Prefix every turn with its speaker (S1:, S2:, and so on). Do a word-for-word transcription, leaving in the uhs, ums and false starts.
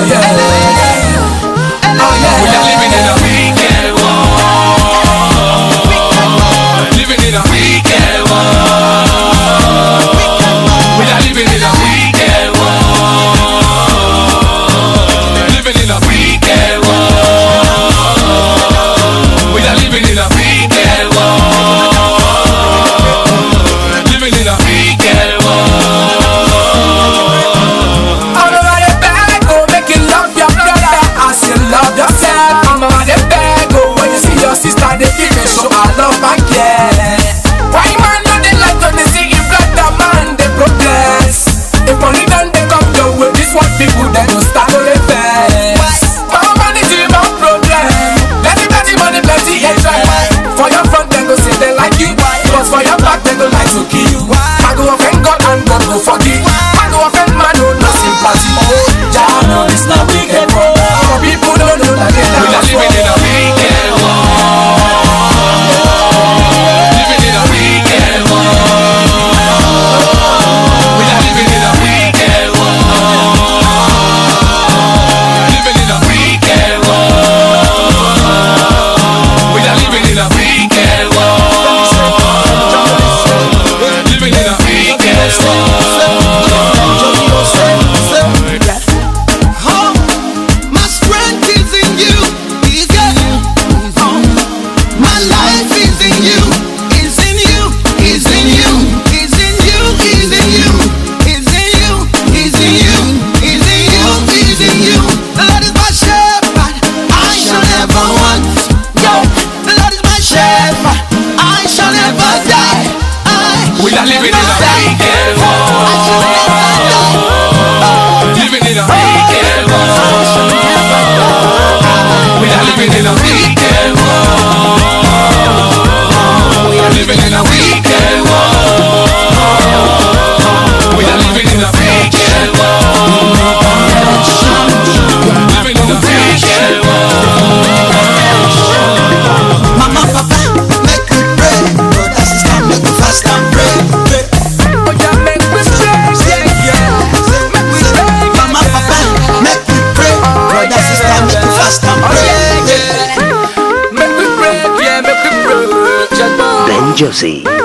S1: yeah, oh yeah.
S2: We are living in a wicked world. Living in a wicked world. We are living in a wicked world. Living in a wicked world. We are living in a wicked world. Living in a wicked world.
S1: All over the bag, go make you love your brother as you love yourself. I'm over the bag, go when you see your sister, they give me show I love and care. Why man know they like to they see if like the man they progress. If money done they come your way, this what people then don't start to the fast. But money is my problem. Let it plenty money plenty extra. For your front then go say they like you, but for your back they go like to kill you. I go offend God and God go forgive. I go offend man no no sympathy. Jah know this not wicked world. Some people don't know that they
S2: We are living in a wicked world. Living in a wicked world. We are living in a wicked world. Living in a wicked world. We are living in a wicked world. Living in a wicked world.
S3: My strength is in you, is in you. My life is in you, is in you, is in you, is in you, is in you, is in you, is in you, is in you, is in you. The Lord is my shepherd, I shall never want. Yo, the Lord is my shepherd, I shall never die. I
S2: We are living in a wicked
S3: I shall never die.
S2: world. Living in a wicked world. We are living in a wicked world. We are living in a wicked world. We are living in a wicked world. Living in a wicked world.
S3: Mama, papa, make me pray. Brother, sister, make me fast and pray.
S1: Oh yeah, make me stress, yeah, yeah. Make me pray,
S3: Mama, papa, make me pray. Brother, sister, make me fast and
S1: oh
S3: pray.
S1: yeah, yeah. Make me pray, yeah, make me pray, yeah,
S4: Ben Josie.